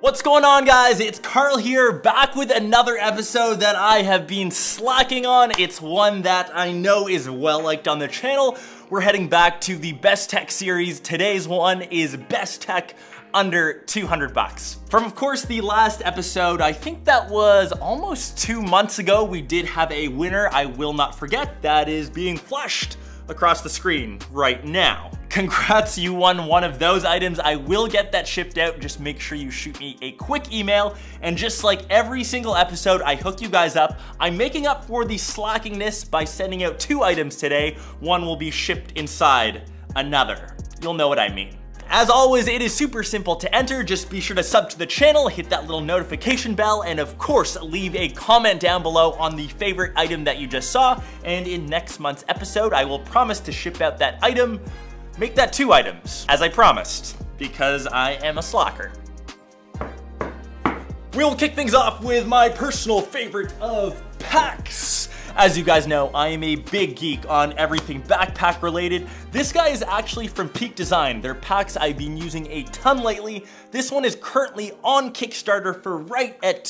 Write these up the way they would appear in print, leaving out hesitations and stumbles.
What's going on, guys? It's Carl here, back with another episode that I have been slacking on. It's one that I know is well liked on the channel. We're heading back to the Best Tech series. Today's one is Best Tech under 200 bucks. From, of course, the last episode, I think that was almost 2 months ago, we did have a winner I will not forget that is being flashed across the screen right now. Congrats, you won one of those items. I will get that shipped out. Just make sure you shoot me a quick email. And just like every single episode, I hook you guys up. I'm making up for the slackingness by sending out 2 items today. One will be shipped inside another. You'll know what I mean. As always, it is super simple to enter. Just be sure to sub to the channel, hit that little notification bell, and of course, leave a comment down below on the favorite item that you just saw. And in next month's episode, I will promise to ship out that item. Make that 2 items, as I promised, because I am a slacker. We'll kick things off with my personal favorite of packs. As you guys know, I am a big geek on everything backpack related. This guy is actually from Peak Design. Their packs I've been using a ton lately. This one is currently on Kickstarter for right at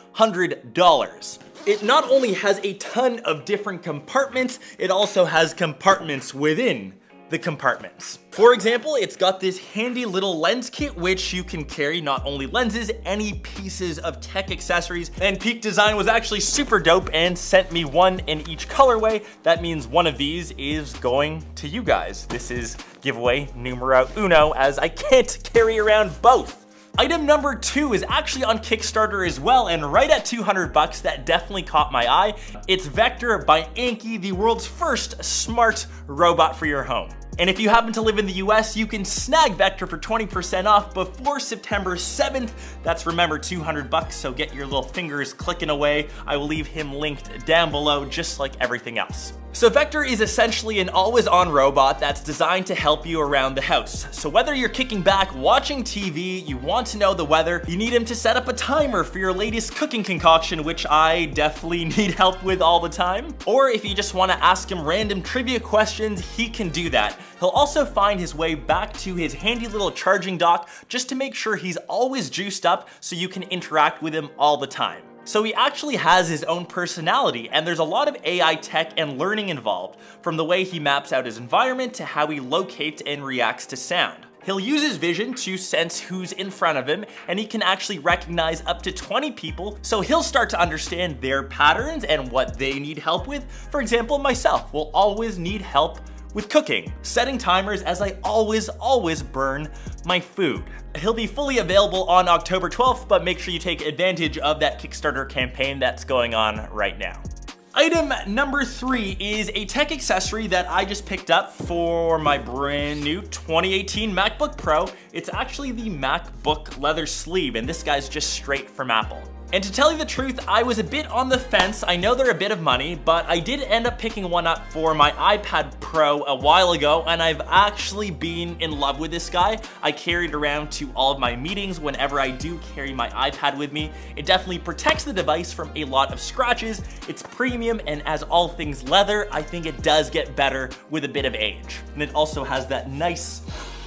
$200. It not only has a ton of different compartments, it also has compartments within the compartments. For example, it's got this handy little lens kit which you can carry not only lenses, any pieces of tech accessories, and Peak Design was actually super dope and sent me one in each colorway. That means one of these is going to you guys. This is giveaway numero uno, as I can't carry around both. Item number 2 is actually on Kickstarter as well, and right at 200 bucks, that definitely caught my eye. It's Vector by Anki, the world's first smart robot for your home. And if you happen to live in the US, you can snag Vector for 20% off before September 7th. That's, remember, 200 bucks, so get your little fingers clicking away. I will leave him linked down below, just like everything else. So Vector is essentially an always-on robot that's designed to help you around the house. So whether you're kicking back, watching TV, you want to know the weather, you need him to set up a timer for your latest cooking concoction, which I definitely need help with all the time. Or if you just want to ask him random trivia questions, he can do that. He'll also find his way back to his handy little charging dock just to make sure he's always juiced up so you can interact with him all the time. So he actually has his own personality, and there's a lot of AI tech and learning involved, from the way he maps out his environment to how he locates and reacts to sound. He'll use his vision to sense who's in front of him, and he can actually recognize up to 20 people, so he'll start to understand their patterns and what they need help with. For example, myself will always need help with cooking, setting timers as I always burn my food. He'll be fully available on October 12th, but make sure you take advantage of that Kickstarter campaign that's going on right now. Item number 3 is a tech accessory that I just picked up for my brand new 2018 MacBook Pro. It's actually the MacBook leather sleeve, and this guy's just straight from Apple. And to tell you the truth, I was a bit on the fence. I know they're a bit of money, but I did end up picking one up for my iPad Pro a while ago, and I've actually been in love with this guy. I carry it around to all of my meetings whenever I do carry my iPad with me. It definitely protects the device from a lot of scratches. It's premium, and as all things leather, I think it does get better with a bit of age. And it also has that nice,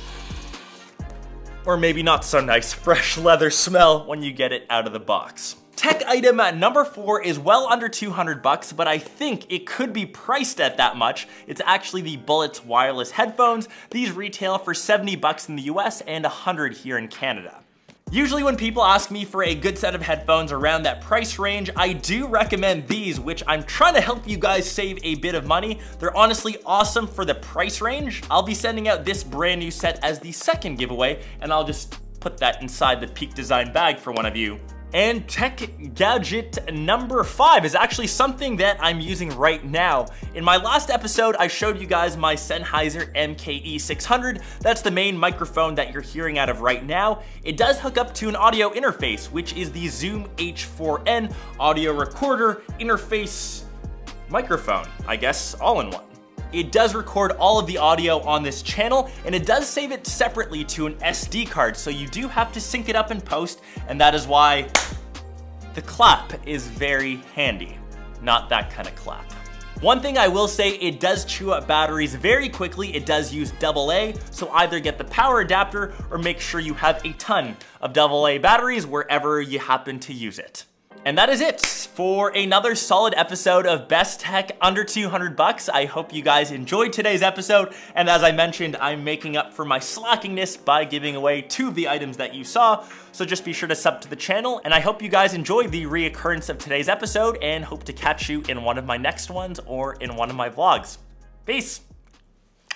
or maybe not so nice, fresh leather smell when you get it out of the box. Tech item number 4 is well under 200 bucks, but I think it could be priced at that much. It's actually the Bullets wireless headphones. These retail for 70 bucks in the US and 100 here in Canada. Usually when people ask me for a good set of headphones around that price range, I do recommend these, which I'm trying to help you guys save a bit of money. They're honestly awesome for the price range. I'll be sending out this brand new set as the second giveaway, and I'll just put that inside the Peak Design bag for one of you. And tech gadget number 5 is actually something that I'm using right now. In my last episode, I showed you guys my Sennheiser MKE600. That's the main microphone that you're hearing out of right now. It does hook up to an audio interface, which is the Zoom H4n audio recorder interface microphone, I guess, all in one. It does record all of the audio on this channel, and it does save it separately to an SD card, so you do have to sync it up in post, and that is why the clap is very handy. Not that kind of clap. One thing I will say, it does chew up batteries very quickly. It does use AA, so either get the power adapter or make sure you have a ton of AA batteries wherever you happen to use it. And that is it for another solid episode of Best Tech Under 200 Bucks. I hope you guys enjoyed today's episode. And as I mentioned, I'm making up for my slackiness by giving away 2 of the items that you saw. So just be sure to sub to the channel. And I hope you guys enjoyed the reoccurrence of today's episode and hope to catch you in one of my next ones or in one of my vlogs. Peace.